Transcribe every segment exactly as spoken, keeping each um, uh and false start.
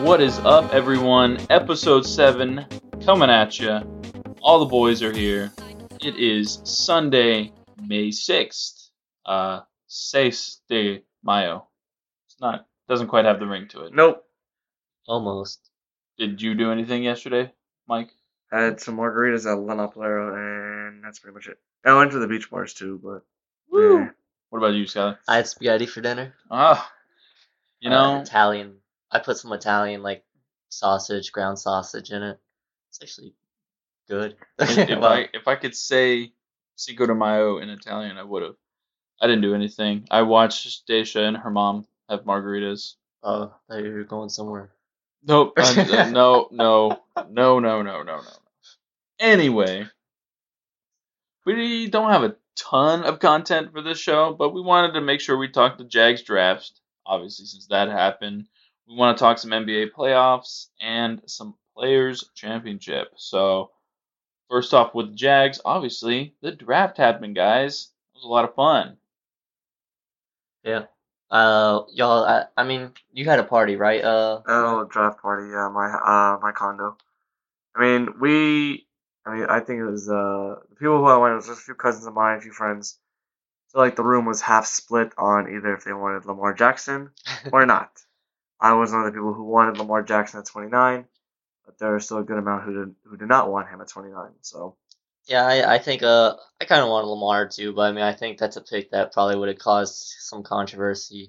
What is up, everyone? Episode seven coming at ya. All the boys are here. It is Sunday, May sixth. Uh, seis de mayo. It's not, doesn't quite have the ring to it. Nope. Almost. Did you do anything yesterday, Mike? Had some margaritas at La Plero, and that's pretty much it. I went to the beach bars too, but Woo! eh. What about you, Skylar? I had spaghetti for dinner. Ah, you know, Uh, Italian. I put some Italian like sausage, ground sausage in it. It's actually good. if, if Well, I if I could say Cinco de Mayo in Italian, I would have. I didn't do anything. I watched Daisha and her mom have margaritas. oh, I thought you were going somewhere. Nope. uh, uh, no, no, no, no, no, no, no. Anyway, we don't have a ton of content for this show, but we wanted to make sure we talked the Jags draft. Obviously, since that happened, we want to talk some N B A playoffs and some Players Championship. So, first off with the Jags, obviously the draft happened, guys. It was a lot of fun. Yeah. Uh, y'all. I, I mean, you had a party, right? Uh, Oh, draft party, yeah, my uh my condo. I mean, we, I mean, I think it was uh the people who I went. It was just a few cousins of mine, a few friends. So like the room was half split on either if they wanted Lamar Jackson or not. I was one of the people who wanted Lamar Jackson at twenty-nine, but there was still a good amount who did who did not want him at twenty-nine. So yeah. I, I think. Uh, I kind of wanted Lamar too, but I mean, I think that's a pick that probably would have caused some controversy.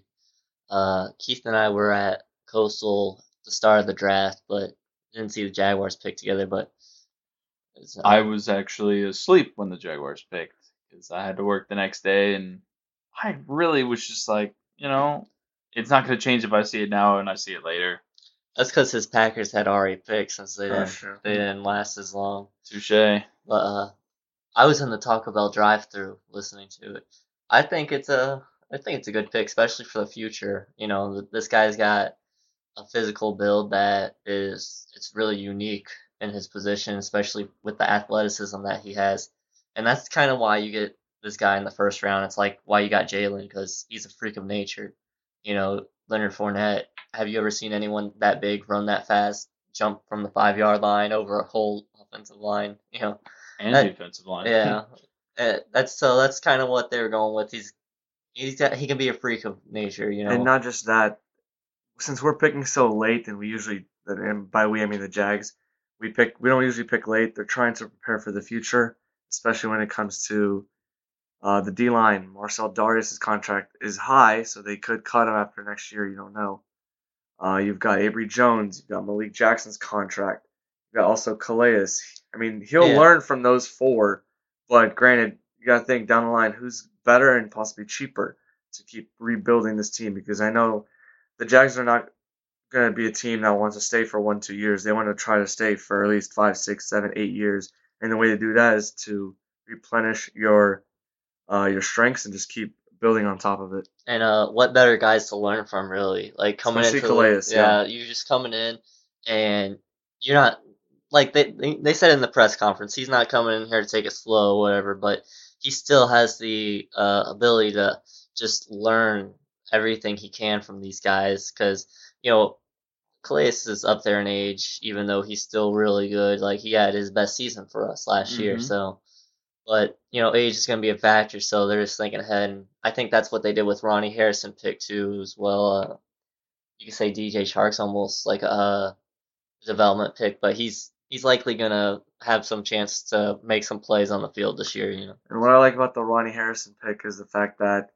Uh, Keith and I were at Coastal at the start of the draft, but didn't see the Jaguars pick together. But it's, uh, I was actually asleep when the Jaguars picked because I had to work the next day, and I really was just like, you know, it's not going to change if I see it now and I see it later. that's because his Packers had already picked since they Oh, didn't sure. they didn't last as long. Touche. But uh, I was in the Taco Bell drive-through listening to it. I think it's a I think it's a good pick, especially for the future. You know, th- this guy's got a physical build that is it's really unique in his position, especially with the athleticism that he has. And that's kind of why you get this guy in the first round. It's like why you got Jalen because he's a freak of nature. You know, Leonard Fournette. Have you ever seen anyone that big run that fast, jump from the five yard line over a whole offensive line? You know, And that- defensive line. yeah. Uh, that's so. That's kind of what they were going with. He's he's got he can be a freak of nature. You know, and not just that, since we're picking so late, and we usually, and by we I mean the Jags, we pick. We don't usually pick late. They're trying to prepare for the future, especially when it comes to uh, the D line. Marcel Darius' contract is high, so they could cut him after next year. You don't know. Uh, you've got Avery Jones. You've got Malik Jackson's contract. You've got also Calais. I mean, he'll Yeah. learn from those four, but granted, you got to think down the line who's better and possibly cheaper to keep rebuilding this team because I know the Jags are not going to be a team that wants to stay for one, two years. They want to try to stay for at least five, six, seven, eight years. And the way to do that is to replenish your uh, your strengths and just keep building on top of it. and uh, what better guys to learn from really? Like coming Especially into the Calais, league, yeah, you're just coming in and you're not like they they they said in the press conference. He's not coming in here to take it slow, or whatever, but he still has the uh, ability to just learn everything he can from these guys because you know Calais is up there in age, even though he's still really good. Like he had his best season for us last year, Mhm. so. But you know, age is going to be a factor, so they're just thinking ahead. And I think that's what they did with Ronnie Harrison pick too, as well. Uh, you could say D J Shark's almost like a development pick, but he's he's likely going to have some chance to make some plays on the field this year. You know. And what I like about the Ronnie Harrison pick is the fact that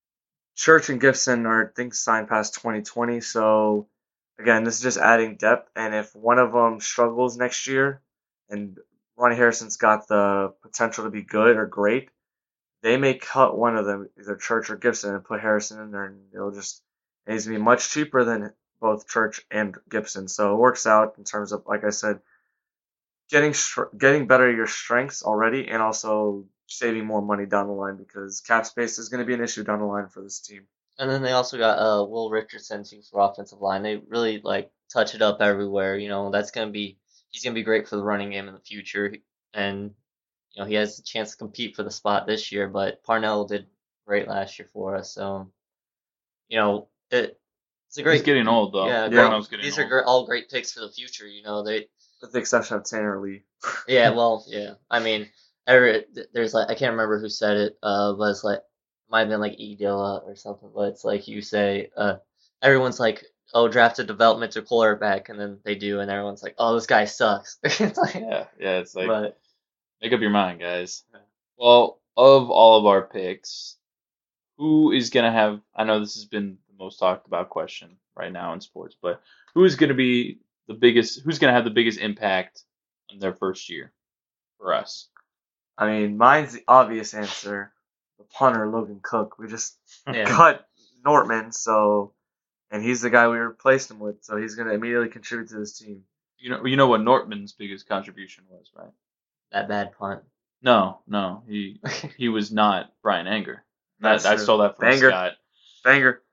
Church and Gibson are, I think, signed past twenty twenty. So, again, this is just adding depth. And if one of them struggles next year and Ronnie Harrison's got the potential to be good or great, they may cut one of them, either Church or Gibson, and put Harrison in there. And it'll just, and he's going to be much cheaper than both Church and Gibson. So it works out in terms of, like I said, getting getting better at your strengths already and also saving more money down the line because cap space is going to be an issue down the line for this team. And then they also got uh, Will Richardson too for offensive line. They really like touch it up everywhere. You know, that's gonna be he's gonna be great for the running game in the future. And you know, he has a chance to compete for the spot this year. But Parnell did great last year for us. So you know, it It's a great. He's getting old though. Yeah, Yeah. Toronto's getting these old. are gr- all great picks for the future. You know, they. With the exception of Tanner Lee. Yeah, well, yeah. I mean, every, there's like I can't remember who said it, uh, but it's like might have been like E Dilla or something. But it's like you say, uh, everyone's like, oh, draft a developmental quarterback, and then they do, and everyone's like, oh, this guy sucks. It's like, Yeah, yeah. It's like but make up your mind, guys. Yeah. Well, of all of our picks, who is gonna have? I know this has been the most talked about question right now in sports, but who is gonna be the biggest? Who's gonna have the biggest impact in their first year for us? I mean, mine's the obvious answer. The punter, Logan Cook. We just yeah, cut Nortman, so and he's the guy we replaced him with, so he's gonna immediately contribute to this team. You know, you know what Nortman's biggest contribution was, right? that bad punt. No, no, he he was not Brian Anger. That's That, I true. stole that from Banger. Scott. Banger.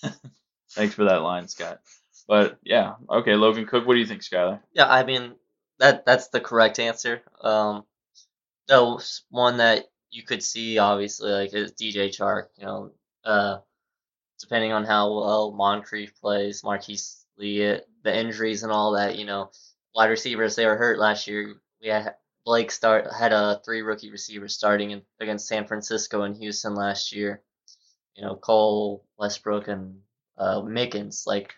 Thanks for that line, Scott. But yeah, okay, Logan Cook. What do you think, Skylar? Yeah, I mean that that's the correct answer. Um, the one that you could see obviously like is D J Chark. You know, uh, depending on how well Moncrief plays, Marquise Lee, the injuries and all that. You know, wide receivers they were hurt last year. We had Blake start had a three rookie receivers starting in, against San Francisco and Houston last year. You know, Cole, Westbrook, and uh, Mickens. Like,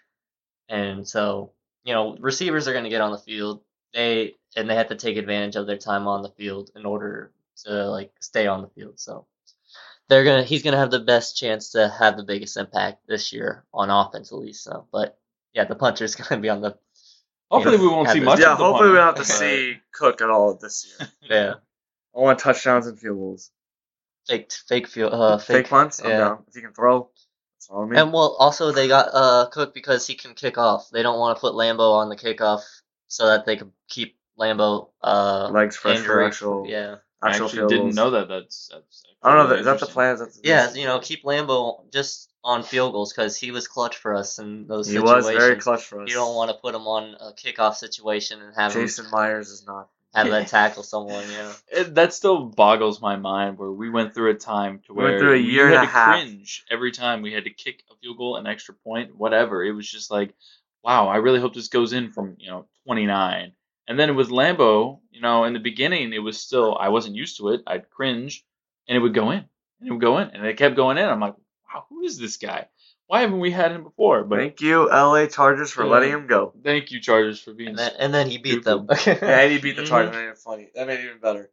and so you know, receivers are going to get on the field. They and they have to take advantage of their time on the field in order to like stay on the field. So they're gonna he's gonna have the best chance to have the biggest impact this year on offense at least. So, but yeah, the punter's gonna be on the Hopefully, Yeah. we won't see Have much. this- Yeah, of the hopefully we punter, don't have to but- see Cook at all this year. yeah I want touchdowns and field goals. fake fake field uh Fake, fake, punts, I'm yeah. down. If you can throw, that's all I mean. And well, also they got uh Cook because he can kick off. They don't want to put Lambo on the kickoff so that they can keep Lambo uh Legs fresh for injury. actual, Yeah, I actual actually field didn't goals. know that. That's, that's I don't know. actually Is that the interesting. plan? Is that the yeah. You know, keep Lambo just on field goals because he was clutch for us in those He situations. was very clutch for us. You don't want to put him on a kickoff situation and have Jason him Myers is not. have them tackle someone. You know. It, that still boggles my mind where we went through a time to We where went through a you year had and a to half. cringe every time we had to kick a field goal, an extra point, whatever. It was just like, wow, I really hope this goes in from, you know, twenty-nine. And then with Lambo, you know, in the beginning, it was still, I wasn't used to it. I'd cringe and it would go in and it would go in and it kept going in. I'm like, wow, who is this guy? Why haven't we had him before? But Thank you, L A Chargers, for Yeah. letting him go. thank you, Chargers, for being And then and then he beat Stupid. them. Yeah, and he beat the Mhm. Chargers. That made it funny. That made it even better.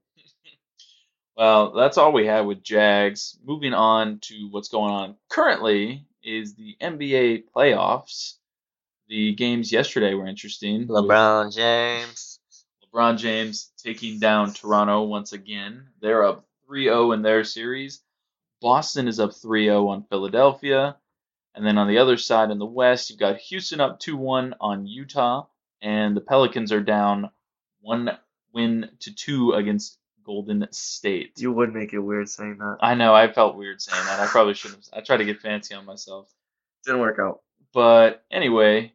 Well, that's all we have with Jags. Moving on to what's going on currently is the N B A playoffs. The games yesterday were interesting. with LeBron James. LeBron James taking down Toronto once again. They're up three oh in their series. Boston is up three oh on Philadelphia. And then on the other side in the West, you've got Houston up two one on Utah. And the Pelicans are down one win to two against Golden State. You would make it weird saying that. I know, I felt weird saying that. I probably shouldn't have. I tried to get fancy on myself. Didn't work out. But anyway,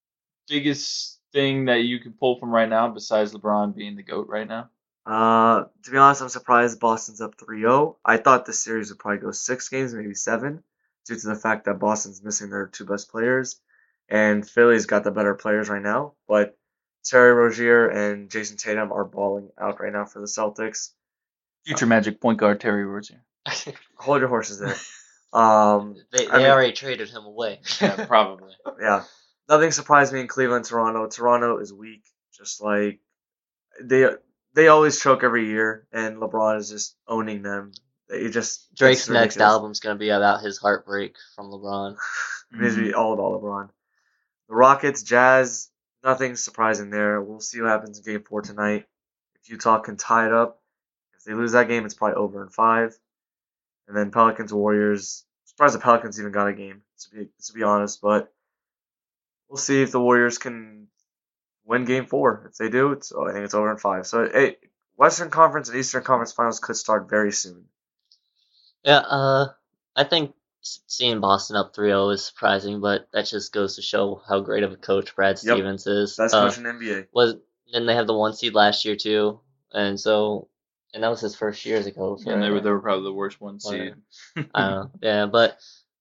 biggest thing that you can pull from right now, besides LeBron being the GOAT right now? Uh, to be honest, I'm surprised Boston's up three oh. I thought this series would probably go six games, maybe seven, due to the fact that Boston's missing their two best players, and Philly's got the better players right now. But Terry Rozier and Jason Tatum are balling out right now for the Celtics. Future Magic point guard Terry Rozier. Hold your horses there. Um, They I they mean- already traded him away. Yeah, probably. yeah, nothing surprised me in Cleveland, Toronto. Toronto is weak, just like they they always choke every year, and LeBron is just owning them. It just Drake's it's next ridiculous. album's gonna be about his heartbreak from LeBron. It needs to be all about LeBron. The Rockets, Jazz, nothing surprising there. We'll see what happens in Game Four tonight. If Utah can tie it up, if they lose that game, it's probably over in five. And then Pelicans, Warriors. Surprised the Pelicans even got a game, to be to be honest. But we'll see if the Warriors can win Game Four. If they do, it's I think it's over in five. So hey, Western Conference and Eastern Conference Finals could start very soon. Yeah, uh, I think s- seeing Boston up three oh is surprising, but that just goes to show how great of a coach Brad Yep. Stevens is. Best Uh, coach in the N B A. was then they have the one seed last year too, and so and that was his first years ago. So And they were they were probably the worst one seed. I don't know. Yeah, but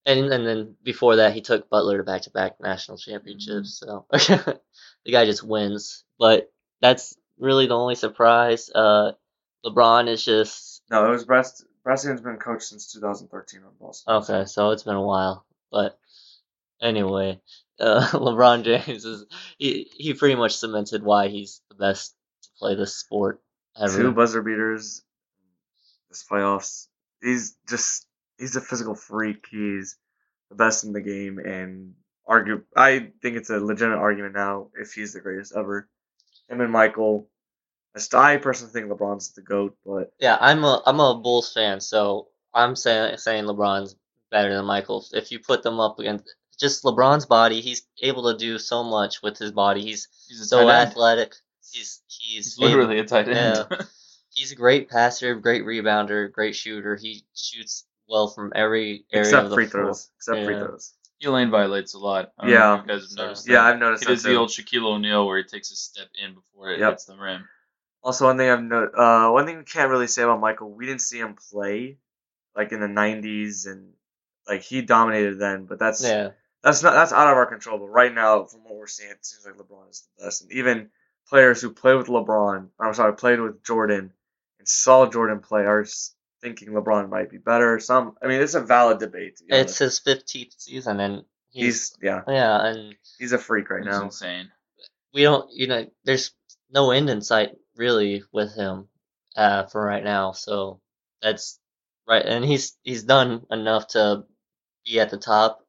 And and then before that, he took Butler to back-to-back national championships. So the guy just wins. But that's really the only surprise. Uh, LeBron is just No, it was Brest. Brescian's been coach since two thousand thirteen on Boston. okay. So it's been a while. But anyway, uh, LeBron James is he he pretty much cemented why he's the best to play this sport ever. Two buzzer beaters this playoffs. He's just he's a physical freak. He's the best in the game, and argue. I think it's a legitimate argument now if he's the greatest ever. Him and Michael. I personally think LeBron's the GOAT, but Yeah, I'm a I'm a Bulls fan, so I'm saying saying LeBron's better than Michael. If you put them up against just LeBron's body, he's able to do so much with his body. He's He's a so tight end. athletic. He's he's, He's literally a tight end. Yeah. He's a great passer, great rebounder, great shooter. He shoots well from every area except of the free floor. throws. Except free Yeah. throws. He lane violates a lot. I don't Yeah. know if you guys have So- noticed Yeah, that. I've noticed He that does the too. old Shaquille O'Neal where he takes a step in before it Yep. hits the rim. Also, one thing I've no, uh, one thing we can't really say about Michael, we didn't see him play like in the nineties, and like he dominated then. But that's Yeah. that's not that's out of our control. But right now, from what we're seeing, it seems like LeBron is the best. And even players who play with LeBron, I'm sorry, played with Jordan and saw Jordan play are s- thinking LeBron might be better. Some, I mean, it's a valid debate. To be It's honest. his fifteenth season, and he's, he's yeah, yeah, and he's a freak right It's now. insane. we don't, you know, there's no end in sight really with him uh, for right now. So that's right, and he's he's done enough to be at the top,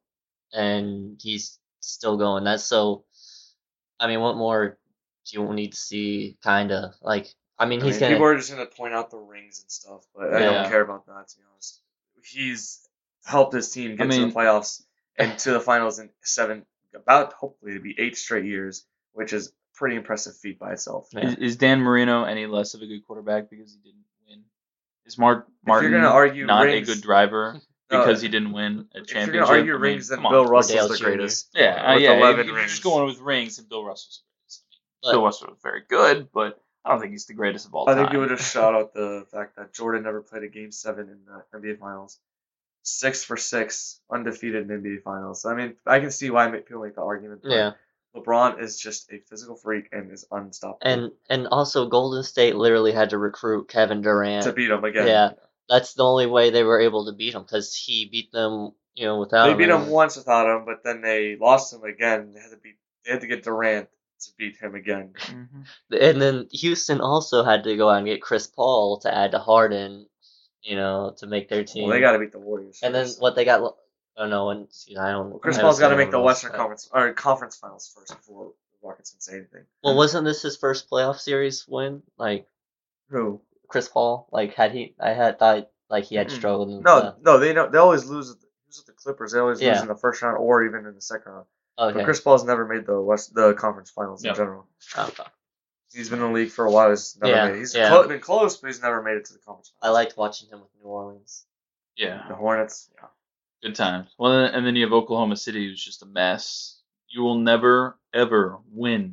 and he's still going. That's so. I mean, what more do you need to see? Kinda like, I mean, I he's mean, gonna. people are just gonna point out the rings and stuff, but I Yeah. don't care about that, to be honest. He's helped his team get I to mean- the playoffs and to the finals in seven, about hopefully to be eight straight years, which is a pretty impressive feat by itself. Yeah. Is, is Dan Marino any less of a good quarterback because he didn't win? Is Mark Martin gonna argue not rings- a good driver No, because he didn't win a If you're championship? gonna argue I mean, rings, then come on. Bill Russell's Dale the Junior greatest. Yeah, uh, with yeah. If, eleven if you're rings. just going with rings, then Bill Russell's the greatest. I mean, But- Bill Russell was very good, but I don't think he's the greatest of all I time. think you would have shout out the fact that Jordan never played a game seven in the N B A Finals. Six for six, undefeated in N B A Finals. I mean, I can see why people make the argument. but Yeah, LeBron is just a physical freak and is unstoppable. and and also Golden State literally had to recruit Kevin Durant. to beat him again. Yeah. That's the only way they were able to beat him because he beat them, you know, without They him. beat him and- once without him, but then they lost him again. They had to beat. They had to get Durant to beat him again. Mhm. And then Houston also had to go out and get Chris Paul to add to Harden, you know, to make their team. Well, they got to beat the Warriors. and then first. what they got, I don't know, and I don't. Chris I Paul's got to haven't make seen the all Western those, Conference or Conference Finals first before the Rockets can say anything. Well, wasn't this his first playoff series win? Like Who? Chris Paul, like had he? I had thought like he had Mm-mm. struggled. In No, the, no, they know they always lose. With the, lose with the Clippers. They always lose Yeah. in the first round or even in the second round. okay. But Chris Paul's never made the West the Conference Finals Yeah. in general. Okay. He's been in the league for a while. He's never Yeah, made. It. He's yeah. clo- been close, but he's never made it to the Conference I Finals. liked watching him with New Orleans. Yeah, the Hornets. Yeah. good times. Well, then- and then you have Oklahoma City, who's just a mess. You will never ever win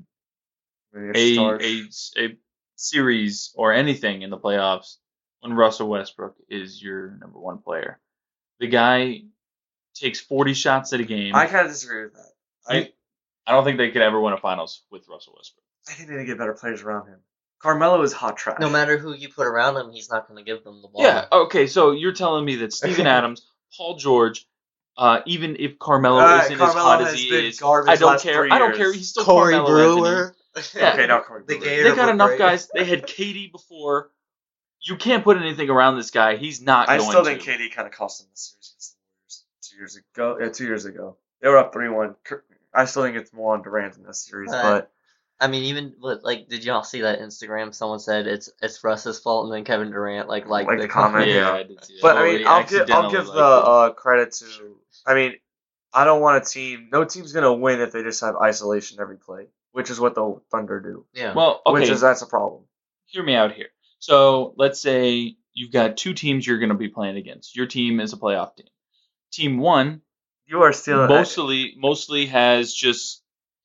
I mean, a it's stars. a, a series or anything in the playoffs when Russell Westbrook is your number one player. The guy takes forty shots at a game. I kind of disagree with that. I, You- I don't think they could ever win a finals with Russell Westbrook. I think they need to get better players around him. Carmelo is hot trash. No matter who you put around him, he's not going to give them the ball. Yeah. Okay. So you're telling me that Steven Adams, Paul George, uh, even if Carmelo Uh, isn't as Carmelo hot as has he been is, garbage I don't last care. three I don't years. care. He's still Corey Carmelo Anthony. Brewer. Yeah. Okay, not Corey The Brewer. Gator. They got enough Break. guys. They had K D before. You can't put anything around this guy. He's not I going still to. think K D kind of cost them the series against the Warriors two years ago. Yeah, two years ago. They were up three one. I still think it's more on Durant in this series, Uh, but I mean, even but like, did y'all see that Instagram? Someone said it's it's Russ's fault, and then Kevin Durant like like, Like the comment, Yeah, yeah. I did see that. but I Oh, mean, he I'll give I'll accidentally give the liked it. uh, credit to. I mean, I don't want a team. No team's gonna win if they just have isolation every play, which is what the Thunder do. yeah. Well, okay. Which is that's a problem. Hear me out here. So let's say you've got two teams you're going to be playing against. Your team is a playoff team. Team one You are still mostly mostly has just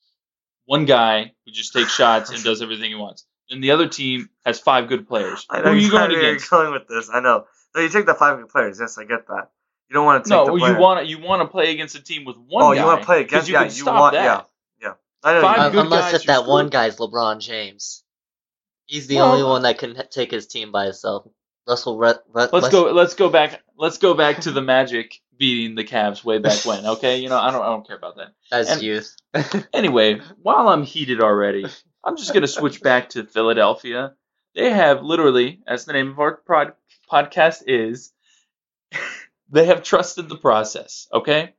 one guy who just takes shots and does everything he wants. And the other team has five good players. I Who know are you going exactly where against? you're going with this. I know. No, you take the five good players. Yes, I get that. You don't want to take No, the you player. want to you want to play against a team with one Oh, guy. you want to play 'cause against? you Yeah, can you stop want. that. Yeah, yeah. I know. Five You Un- good unless guys, if you're that one screwed. guy's LeBron James. He's the Well, only one that can h- take his team by himself. Russell, Re- Re- Let's West- go. Let's go back. Let's go back to the Magic beating the Cavs way back when. Okay, you know I don't. I don't care about that. That's And- youth. Anyway, while I'm heated already, I'm just gonna switch back to Philadelphia. They have literally, as the name of our prod, podcast is, they have trusted the process. Okay,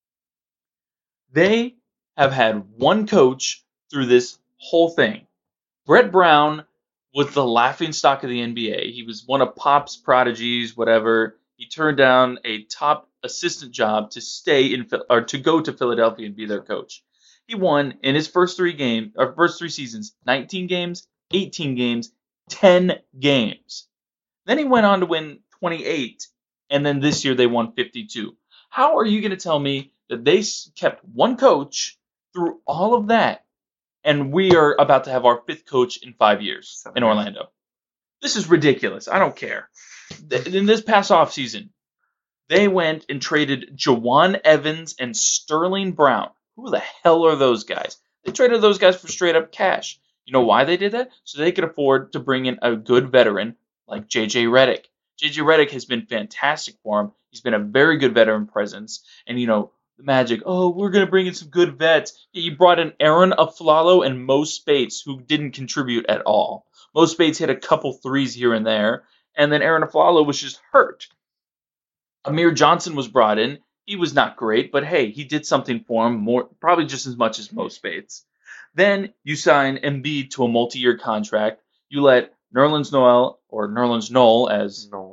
they have had one coach through this whole thing. Brett Brown was the laughing stock of the N B A. He was one of Pop's prodigies, whatever. He turned down a top assistant job to stay in Phil- or to go to Philadelphia and be their coach. He won in his first three games or first three seasons, nineteen games, eighteen games, ten games. Then he went on to win twenty-eight, and then this year they won fifty-two. How are you going to tell me that they s- kept one coach through all of that? And we are about to have our fifth coach in five years Seven in years. Orlando. This is ridiculous. I don't care. Th- In this past offseason, they went and traded Jawan Evans and Sterling Brown. Who the hell are those guys? They traded those guys for straight up cash. You know why they did that? So they could afford to bring in a good veteran like J J Redick. J J Redick has been fantastic for him. He's been a very good veteran presence. And, you know, the Magic, oh, we're going to bring in some good vets. Yeah, you brought in Aaron Aflalo and Mo Spates, who didn't contribute at all. Mo Spates hit a couple threes here and there, and then Aaron Aflalo was just hurt. Amir Johnson was brought in. He was not great, but hey, he did something for him, more probably just as much as Mo Spates. Then you sign Embiid to a multi-year contract. You let Nerlens Noel, or Nerlens Noel, as No.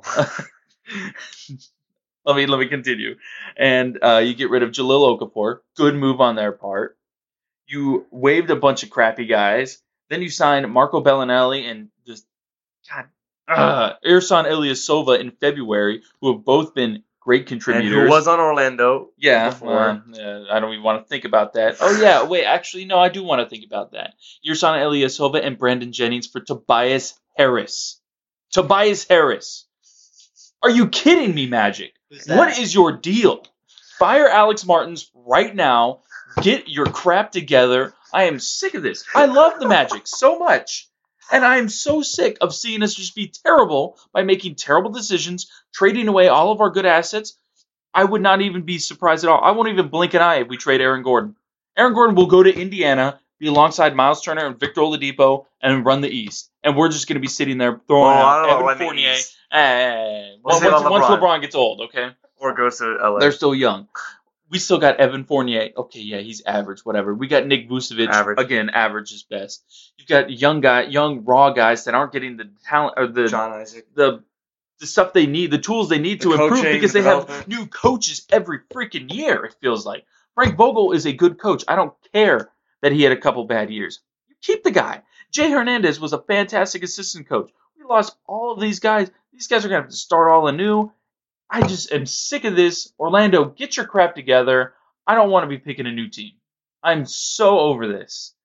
let me let me continue. And uh, you get rid of Jalil Okafor. Good move on their part. You waived a bunch of crappy guys. Then you signed Marco Bellinelli and just God, uh, Ersan Ilyasova in February, who have both been great And contributors. who was on Orlando? yeah, before. uh, uh, I don't even want to think about that. Oh yeah, wait, actually no, I do want to think about that. Ersan Ilyasova and Brandon Jennings for Tobias Harris. Tobias Harris. Are you kidding me, Magic? Who's What that? is your deal? Fire Alex Martins right now. Get your crap together. I am sick of this. I love the Magic so much. And I am so sick of seeing us just be terrible by making terrible decisions, trading away all of our good assets. I would not even be surprised at all. I won't even blink an eye if we trade Aaron Gordon. Aaron Gordon will go to Indiana, be alongside Miles Turner and Victor Oladipo, and run the East. And we're just going to be sitting there throwing Well, I out don't know Evan about running the Fournier. East. Eh, We'll well, see once, about once LeBron. LeBron gets old, okay? Or goes to L A. They're still young. We still got Evan Fournier. Okay, yeah, he's average, whatever. We got Nick Vucevic. Average. Again, average is best. You've got young guy, young raw guys that aren't getting the talent or the John Isaac. the the stuff they need, the tools they need The to improve coaching, because the they have development. new coaches every freaking year. It feels like Frank Vogel is a good coach. I don't care that he had a couple bad years. You keep the guy. Jay Hernandez was a fantastic assistant coach. We lost all of these guys. These guys are gonna have to start all anew. I just am sick of this. Orlando, get your crap together. I don't want to be picking a new team. I'm so over this.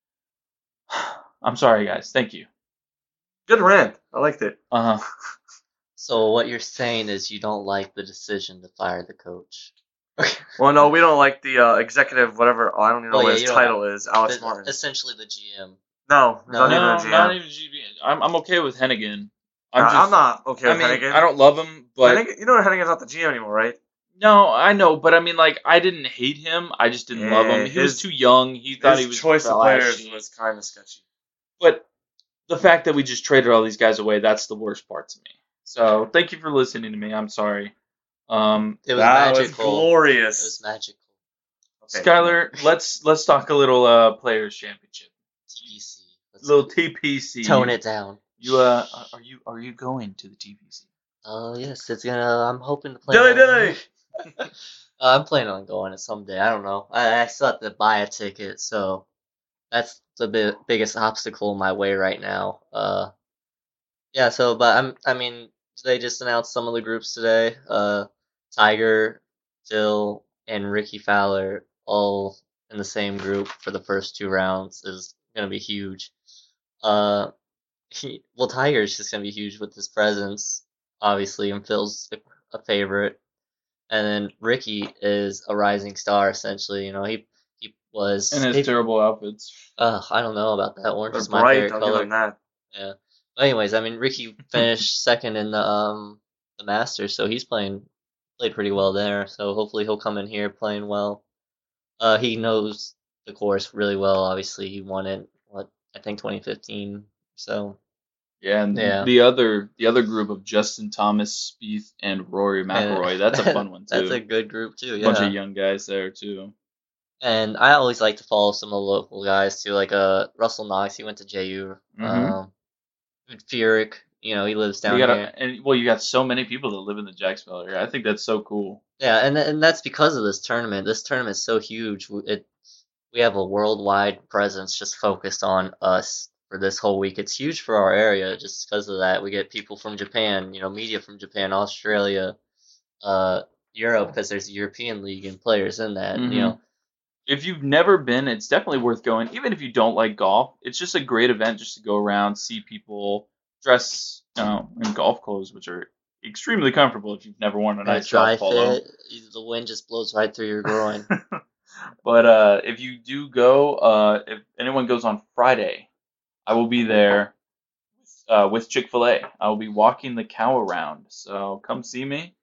I'm sorry, guys. Thank you. Good rant. I liked it. Uh huh. So what you're saying is you don't like the decision to fire the coach. Well, no, we don't like the uh, executive, whatever. Oh, I don't even know Well, what yeah, his you don't title is. Alex The- Martin. Essentially the G M. No, No, not No, even a G M. not even G B. I'm I'm okay with Hennigan. I'm I'm, just. I'm not okay I with mean, Hennigan. I don't love him, but Hennigan- you know Hennigan's not the G M anymore, right? no, I know. But I mean, like, I didn't hate him. I just didn't love him. Yeah, He was his- too young. He thought His he was choice of flashy. players was kind of sketchy. But the fact that we just traded all these guys away—that's the worst part to me. So thank you for listening to me. I'm sorry. Um, It was that was magical. It was glorious. magical. Okay. Skylar, let's let's talk a little uh, Players Championship, T P C. Let's little T P C. tone it down. You uh, are you are you going to the T P C? Oh yes, it's gonna. I'm hoping to play. Dilly on- dilly. uh, I'm planning on going someday. I don't know. I, I still have to buy a ticket, so that's the bi- biggest obstacle in my way right now. Uh, yeah. So, but I'm. I mean, they just announced some of the groups today. Uh, Tiger, Phil, and Ricky Fowler all in the same group for the first two rounds is gonna be huge. Uh, he, well, Tiger's just gonna be huge with his presence, obviously, and Phil's a favorite. and then Ricky is a rising star essentially. You know, he he was. And his he, terrible outfits. uh, I don't know about that. Orange They're is my bright. favorite I'll give color. them that. Yeah. But anyways, I mean, Ricky finished second in the um the Masters, so he's playing played pretty well there. So hopefully he'll come in here playing well. Uh, he knows the course really well. Obviously, he won it. What I think twenty fifteen. So Yeah, and yeah, the other the other group of Justin Thomas, Spieth, and Rory and McIlroy. That's a fun one that's a too. good group too. Bunch of Yeah, young guys there too. and I always like to follow some of the local guys too, like uh Russell Knox. He went to J U. Mm-hmm. Um, Furyk, you know, he lives down You got here. and well, you got so many people that live in the Jacksonville area. I think that's so cool. Yeah, and and that's because of this tournament. This tournament is so huge. W- It we have a worldwide presence just focused on us for this whole week. It's huge for our area just because of that. We get people from Japan, you know, media from Japan, Australia, uh, Europe, because there's a European league and players in that. You Mm-hmm. know, If you've never been, it's definitely worth going. Even if you don't like golf, it's just a great event just to go around, see people dress, you know, in golf clothes, which are extremely comfortable if you've never worn a uh, nice dry golf polo. fit, the wind just blows right through your groin. But uh, if you do go, uh, if anyone goes on Friday, I will be there uh, with Chick-fil-A. I will be walking the cow around, so come see me.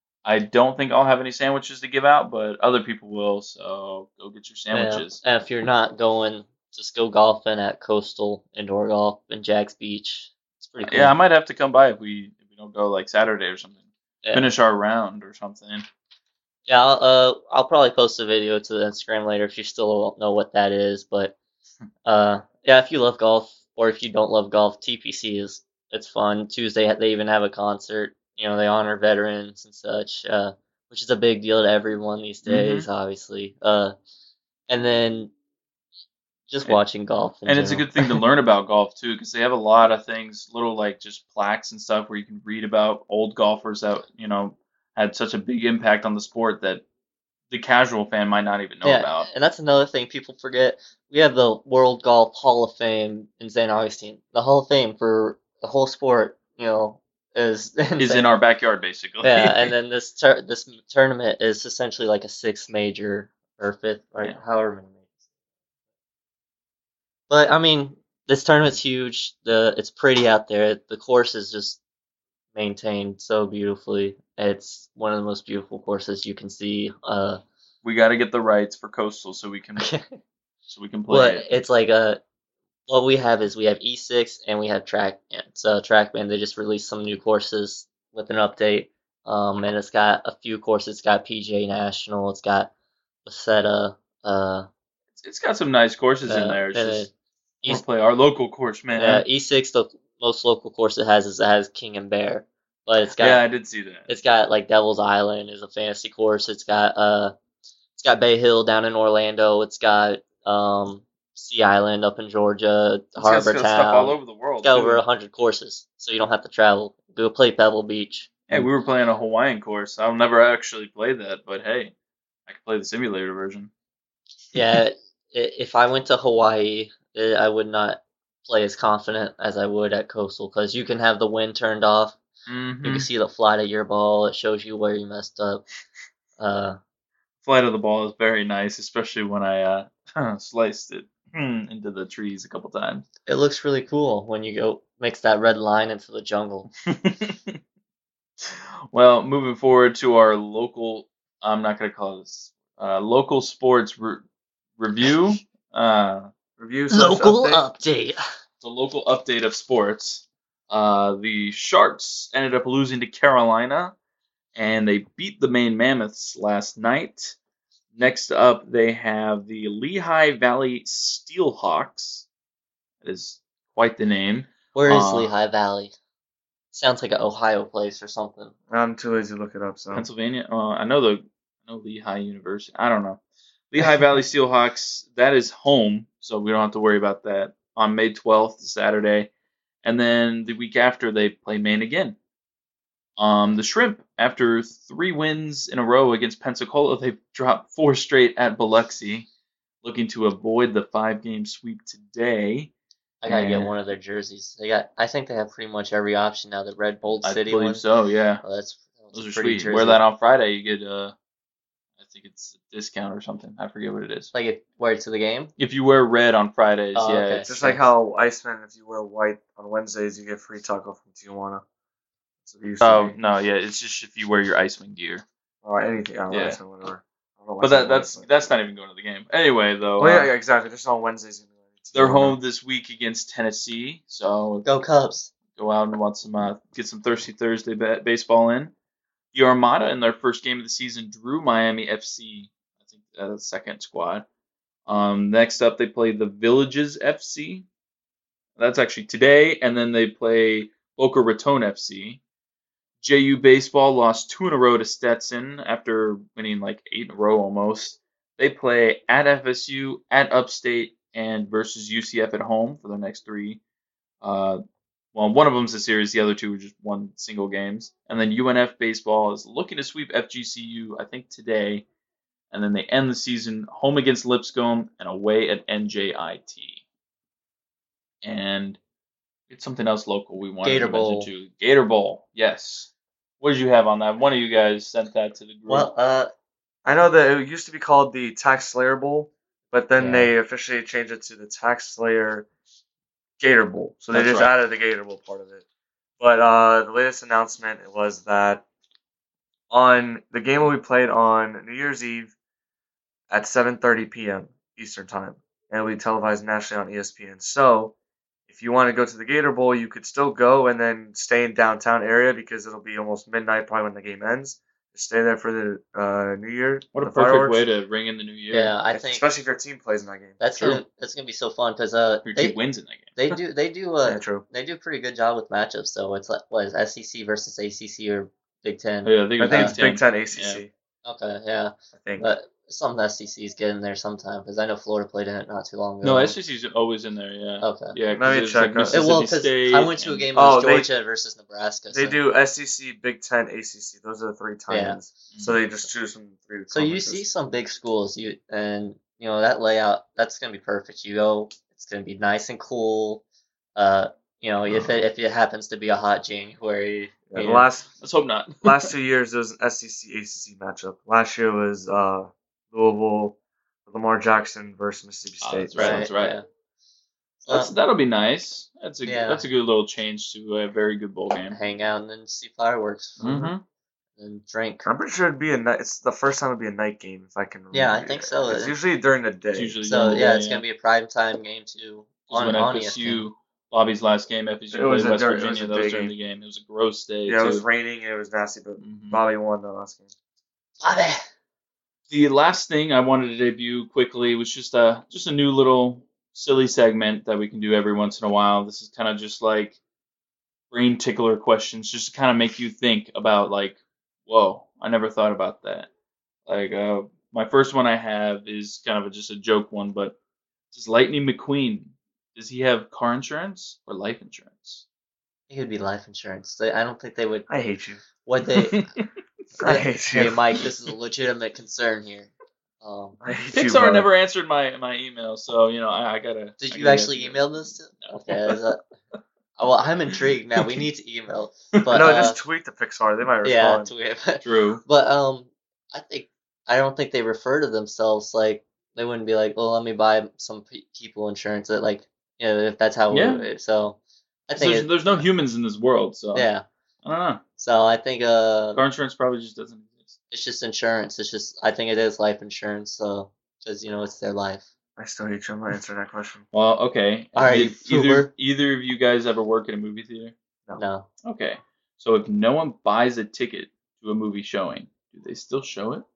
I don't think I'll have any sandwiches to give out, but other people will, so go get your Yeah, sandwiches. and if you're not going, just go golfing at Coastal Indoor Golf in Jack's Beach. It's pretty cool. Yeah, I might have to come by if we if we don't go like Saturday or something. Yeah. Finish our round or something. Yeah, I'll, uh, I'll probably post a video to the Instagram later if you still don't know what that is. But uh, yeah, if you love golf or if you don't love golf, T P C is it's fun. Tuesday they even have a concert. You know, they honor veterans and such, uh, which is a big deal to everyone these days, Mm-hmm. obviously. Uh, and then just And- watching golf. In And it's a general. good thing to learn about golf too, because they have a lot of things, little like just plaques and stuff where you can read about old golfers that you know had such a big impact on the sport that the casual fan might not even know Yeah, about. and that's another thing people forget. We have the World Golf Hall of Fame in Saint Augustine. The Hall of Fame for the whole sport, you know, is in Is Saint- in our backyard basically. yeah, and then this tur- this tournament is essentially like a sixth major or fifth, right? Yeah. However many majors. But I mean, this tournament's huge. The it's pretty out there. The course is just maintained so beautifully. It's one of the most beautiful courses you can see. Uh, we got to get the rights for Coastal so we can so we can play but it. it's like a what we have is we have E six and we have TrackMan. So TrackMan, they just released some new courses with an update. Um, and it's got a few courses. It's got P G A National. It's got Waseda. Uh, It's, it's got some nice courses in uh, there. It's and just then we'll play our local course, man. uh, E six, the most local course it has is it has King and Bear, but it's got yeah, I did see that. it's got like Devil's Island is a fantasy course. It's got uh, it's got Bay Hill down in Orlando. It's got um, Sea Island up in Georgia, It's got, Harbor it's got Town. stuff all over the world. It's got over too. a hundred courses, so you don't have to travel. Go play Pebble Beach. Hey, we were playing a Hawaiian course. I'll never actually play that, but hey, I can play the simulator version. Yeah, i- if I went to Hawaii, eh, I would not play as confident as I would at Coastal because you can have the wind turned off. Mm-hmm. You can see the flight of your ball. It shows you where you messed up. Uh, Flight of the ball is very nice, especially when I uh, sliced it into the trees a couple times. it looks really cool when you go mix that red line into the jungle. Well, moving forward to our local, I'm not going to call this uh, local sports re- review. Uh, Review slash Local update. update. the local update of sports. Uh, the Sharks ended up losing to Carolina, and they beat the Maine Mammoths last night. Next up, they have the Lehigh Valley Steelhawks. That is quite the name. Where is Uh, Lehigh Valley? Sounds like an Ohio place or something. I'm too lazy to look it up, so. Pennsylvania. Uh, I know the I know Lehigh University. I don't know. Lehigh Valley Steelhawks. That is home, so we don't have to worry about that. On May twelfth, Saturday, and then the week after they play Maine again. Um, the Shrimp, after three wins in a row against Pensacola, they've dropped four straight at Biloxi, looking to avoid the five-game sweep today. I gotta get Yeah. one of their jerseys. They got. I think they have pretty much every option now. The red Bold I City believe one. so. Yeah. Oh, that's Those are pretty sweet. jersey. Wear that on Friday, you get uh, I think it's a discount or something. I forget what it is. Like if wear it to the game. If you wear red on Fridays, Oh, yeah, okay. it's Just like how Iceman, if you wear white on Wednesdays, you get free taco from Tijuana. That's what it used to Oh be. no, yeah, it's just if you wear your Iceman gear. Or anything. I don't know, Yeah. Iceman, whatever. I don't know why But I said that that's Iceman. that's not even going to the game. Anyway, though, Oh, yeah, uh, yeah, exactly. Just on Wednesdays. anyway. they're Tijuana. home this week against Tennessee, so Go Cubs. go out and watch some uh, get some Thirsty Thursday ba- baseball in. The Armada in their first game of the season drew Miami F C. I think uh, the second squad. Um, next up, they play the Villages F C. That's actually today, and then they play Boca Raton F C. J U Baseball lost two in a row to Stetson after winning like eight in a row almost. They play at F S U, at Upstate, and versus U C F at home for the next three. Uh, well, one of them's a series, the other two are just one single games. And then U N F Baseball is looking to sweep F G C U, I think, today. And then they end the season home against Lipscomb and away at N J I T. And it's something else local we wanted Gator to Bowl. mention too. Gator Bowl, yes. What did you have on that? One of you guys sent that to the group. Well, uh, I know that it used to be called the Tax Slayer Bowl, but then Yeah. they officially changed it to the Tax Slayer Gator Bowl. So they That's just right. added the Gator Bowl part of it. But uh, the latest announcement was that on the game will be played on New Year's Eve at seven thirty p.m. Eastern Time, and it'll be televised nationally on E S P N. So if you want to go to the Gator Bowl, you could still go and then stay in downtown area because it'll be almost midnight probably when the game ends. Just stay there for the uh, New Year. what a the perfect fireworks. way to ring in the new year. yeah, I If- think especially if your team plays in that game. that's True. gonna that's gonna be so fun because uh, If your they team wins in that game. they do they do uh Yeah, true. they do a pretty good job with matchups. So it's like what is S E C versus A C C or Big Ten? Yeah, I think, it I was think uh, it's Big Ten A C C. Okay, yeah, I think. but some S E Cs get in there sometime because I know Florida played in it not too long ago. No, S E C's always in there, yeah. Okay. Yeah, Let 'cause me it's check like out- It, Mississippi well, because State. I went to a and- game Oh, of they- Georgia versus Nebraska. They so, do S E C, Big Ten, A C C. Those are the three Yeah. tie-ins. So they just choose from three. So you conferences. see some big schools, you and you know that layout. That's gonna be perfect. You go, it's gonna be nice and cool. Uh, you know, if it if it happens to be a hot January, Yeah, you the know, last Let's hope not. last two years it was an S E C A C C matchup. Last year was uh, Louisville, Lamar Jackson versus Mississippi Oh, State. that's right, that's right. Yeah. That's, Uh, that'll be nice. That's a Yeah. that's a good little change to a very good bowl game. hang out and then see fireworks Mm-hmm. and drink. I'm pretty sure it'd be a night. It's the first time it'd be a night game if I can remember. Yeah, I think so. It's usually during the day. It's usually So during the yeah, day, it's gonna be a prime time game too on when on F E S S P N. U, Bobby's last game, F S U It was played a West dur- it was Virginia. a That was day during game. the game. It was a gross day. Yeah, it was too. raining and it was nasty, but Mhm. Bobby won the last game. Bobby. The last thing I wanted to debut quickly was just a just a new little silly segment that we can do every once in a while. This is kind of just like brain tickler questions, just to kind of make you think about like, whoa, I never thought about that. Like, uh, my first one I have is kind of a, just a joke one, but does Lightning McQueen, does he have car insurance or life insurance? It would be life insurance. They, I don't think they would. I hate you. What they? I hate Hey, you. Mike, this is a legitimate concern here. Um, I hate you, Pixar brother. never answered my, my email, so you know I, I gotta. did I you gotta actually answer email that. this to? No. Okay. Is that, oh, well, I'm intrigued now. We need to email. But no, uh, just tweet the Pixar. They might yeah, respond. tweet. True. But um, I think I don't think they refer to themselves like they wouldn't be like, well, let me buy some pe- people insurance. That like, you know, if that's how. Yeah. We, so I So think there's, it, there's no humans in this world, so yeah. I don't know. So I think uh, Car insurance probably just doesn't exist. it's just insurance. It's just I think it is life insurance. So because you know it's their life. I still hate you. I'm not answering that question. Well, okay. All right, Did either Uber. either of you guys ever work at a movie theater? No. No. Okay. So if no one buys a ticket to a movie showing, do they still show it?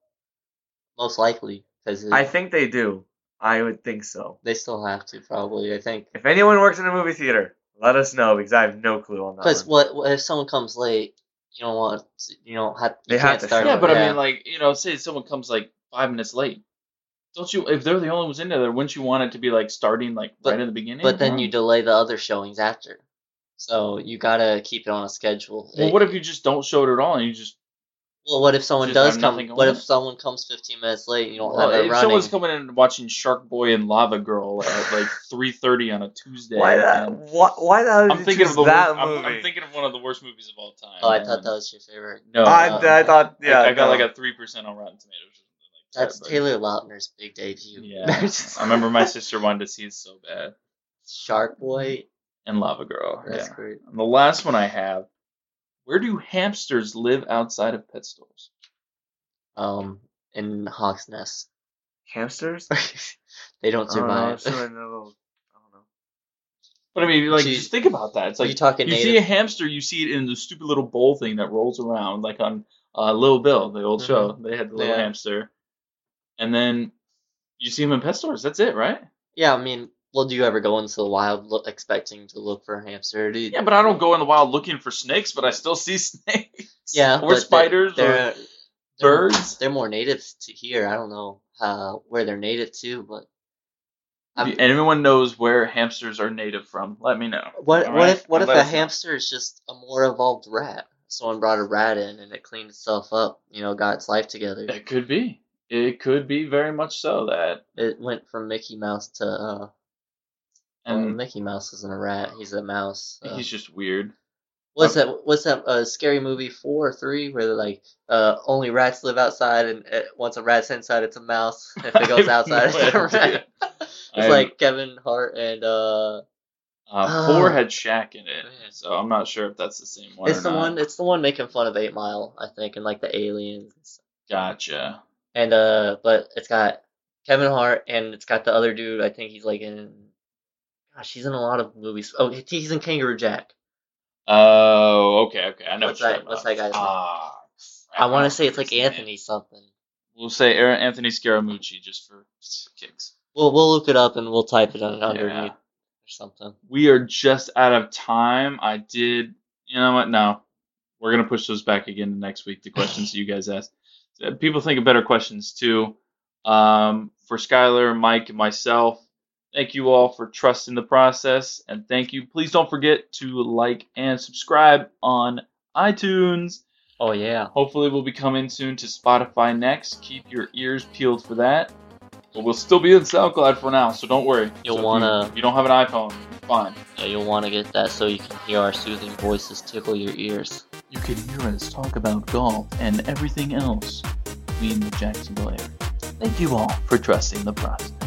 Most likely, because I think they do. I would think so. they still have to probably. I think If anyone works in a movie theater, let us know because I have no clue on that. because one. what, what if someone comes late? You don't want you don't have you They have can't to start. show Yeah, it. but I mean, like, you know, say someone comes like five minutes late. Don't you? If they're the only ones in there, wouldn't you want it to be like starting like But- right in the beginning? but then Huh? you delay the other showings after, so you gotta keep it on a schedule. Well, It- what if you just don't show it at all and you just Well, what if someone Just does have come? nothing going What on? if someone comes fifteen minutes late and you don't Well, have it if running? someone's coming in and watching Shark Boy and Lava Girl at like three thirty on a Tuesday, Why that? and Why, why the hell did I'm you thinking choose of the that worst, movie? I'm, I'm thinking of one of the worst movies of all time. Oh, I and thought that was your favorite. No, I, uh, I thought, I- yeah, I, got no. like a three percent on Rotten Tomatoes or something like that. That's but- Taylor Lautner's big debut. Yeah, I remember my sister wanted to see it so bad. Shark Boy. And Lava Girl. That's yeah. great. And the last one I have. Where do hamsters live outside of pet stores? Um, in Hawk's Nest. Hamsters? They don't I don't know, survive. it's like a little- I don't know. But I mean, like, So you- just think about that. It's like you talking you native? see a hamster, you see it in the stupid little bowl thing that rolls around, like on uh, Little Bill, the old Mhm. show. They had the little Yeah. hamster, and then you see them in pet stores. That's it, right? Yeah, I mean, well, do you ever go into the wild look, expecting to look for a hamster? Do you- Yeah, but I don't go in the wild looking for snakes, but I still see snakes. Yeah, or but they- spiders, they're, or they're, birds. They're more native to here. I don't know uh, where they're native to, but I'm- If anyone knows where hamsters are native from, let me know. what All what right? if what And if let a us know. hamster is just a more evolved rat? Someone brought a rat in and it cleaned itself up. You know, got its life together. It could be. It could be very much so that. It went from Mickey Mouse to uh, well, And Mickey Mouse isn't a rat. He's a mouse. Uh, he's just weird. what's that? What's that? Uh, scary movie four or three where they're like, uh, only rats live outside, and uh, once a rat's inside, it's a mouse. If it goes I have outside, no it's a idea. rat. I It's have- like Kevin Hart and uh, Uh, Oh. four had Shaq in it, Man. so I'm not sure if that's the same one. it's or the not. one. It's the one making fun of Eight Mile, I think, and like the aliens. And stuff. Gotcha. And uh, but it's got Kevin Hart and it's got the other dude. I think he's like in. Gosh, he's in a lot of movies. Oh, he- he's in Kangaroo Jack. Oh, okay, okay. I know What's what you're that- talking what's about. that guy's name? Ah, I want don't to say it's know like his name. Anthony something. We'll say Aaron Anthony Scaramucci just for, just for kicks. We'll we'll look it up and we'll type it on, underneath Yeah. or something. We are just out of time. I did. You know what? No, we're gonna push those back again to next week. The questions you guys asked. Uh, People think of better questions too. Um, for Skylar, Mike, and myself, thank you all for trusting the process, and thank you. Please don't forget to like and subscribe on iTunes. Oh yeah. Hopefully, we'll be coming soon to Spotify next. Keep your ears peeled for that. But we'll still be in SoundCloud for now, so don't worry. You'll So if wanna- You, if you don't have an iPhone, fine. Yeah, you'll want to get that so you can hear our soothing voices tickle your ears. You can hear us talk about golf and everything else in the Jacksonville area. Thank you all for trusting the process.